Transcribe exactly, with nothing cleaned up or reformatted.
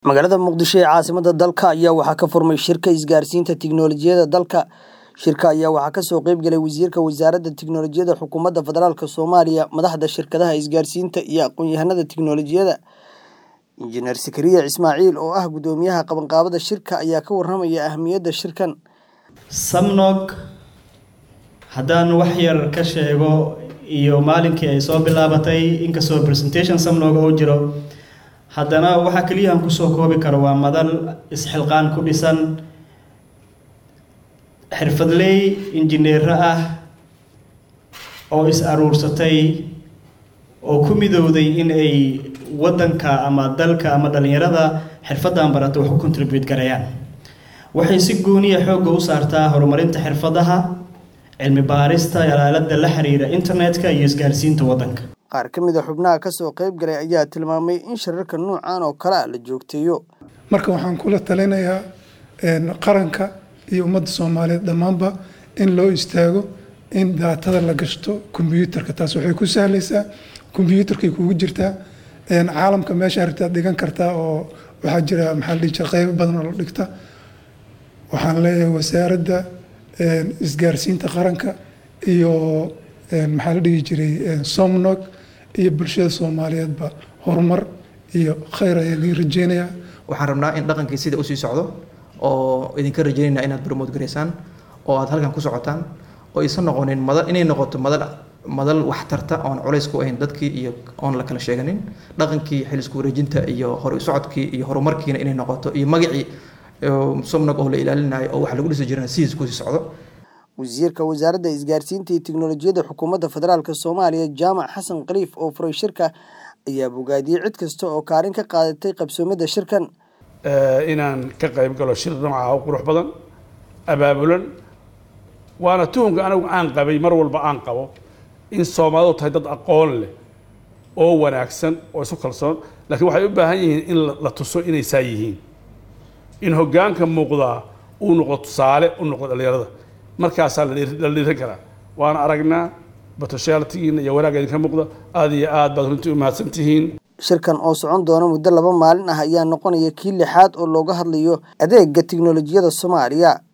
magaalada Muqdisho ee caasimadda dalka ayaa waxaa ka furmay shirka isgaarsiinta tiknoolajiyadda dalka. Shirka ayaa waxaa ka soo qayb galay wasiirka wasaaradda tiknoolajiyadda xukuumadda federaalka Soomaaliya, madaxda shirkadaha isgaarsiinta iyo aqoon-yahanada tiknoolajiyadda. Injineer Sakariya Ismaaciil oo ah gudoomiyaha qabanqaabada shirka ayaa ka warramaya ahmiyadda shirkan. Samnog haddaan wax yar ka sheego iyo maalinkii ay soo bilaabatay inkastoo presentation Samnog oo jiro haddana waxa kaliya aan ku soo koobi karo waa madal isxilqaan ku dhisan xirfadley injineer ah oo is aruursatay oo ku midowday in ay wadanka ama dalka ama dhalinyarada xirfadan barato wax ku contribute garayaan. waxay si gooni ah xoog u saartaa horumarinta xirfadaha cilmi baarista ilaalinta la xiriira internetka iyo isgaarsiinta wadanka. qaar ka mid ah xubnaha ka soo qayb galay ayaa tilmaamay in shirarka noocan oo kale la joogteeyo. marka waxaan kula talinayaa in qaranka iyo ummadda Soomaaliyeed dhamaanba in loo istaago in daatada la gashto computerka, taas waxay ku sahlaysaa computerka kugu jirtaa in caalamka meesha aragtida dhigan kartaa oo waxa jira maxaa la dhigay qayb badan oo la dhigta. waxaan leeyahay wasaaradda isgaarsiinta qaranka iyo maxaa la dhigi jiray Somnog iyo bulshada Soomaaliyeed ba horumar iyo khayr ay rajeynayaan. waxaan rabnaa in dhaqankii sida u sii socdo oo idinka rajeynayna inaad promote gareysaan oo aad halkan ku socotaan oo aysan noqonin madal inay noqoto madal madal wax tarta oo aan culays ku ahayn dadkii iyo oon la kala sheeganin dhaqankii xil isku wareejinta iyo hor u socodkii iyo horumarkiina inay noqoto iyo magacii Somnog oo la ilaalinayo oo wax lagu dhisi jiray si ku sii socdo. wasiirka wasaaradda isgaarsiinta iyo tiknoolajiyadda xukuumadda federaalka Soomaaliya Jaamac Xasan Khaliif oo furay shirka ayaa bogaadiyay cid kasta oo kaalin ka qaadatay qabsoomida shirkan. inaan ka qayb galo shir nooca oo qurux badan abaabulan waana tuhunka anigu aan qabay mar walba aan qabo in Soomaalidu tahay dad aqoon leh oo wanaagsan oo isu kalsoon laakiin waxay u baahan yihiin in la tuso inay saa yihiin in hoggaanka muuqda uu noqdo tusaale u noqdo dhalinyarada markaasaa la dhiiran karaa. waana aragnaa potentialitigiina iyo wanaagga idinka muuqda aad iyo aad baad runtii u mahadsantihiin. shirkan oo socon doona muddo laba maalin ah ayaa noqonaya kii lixaad oo looga hadlayo adeegga tiknoolajiyadda Soomaaliya.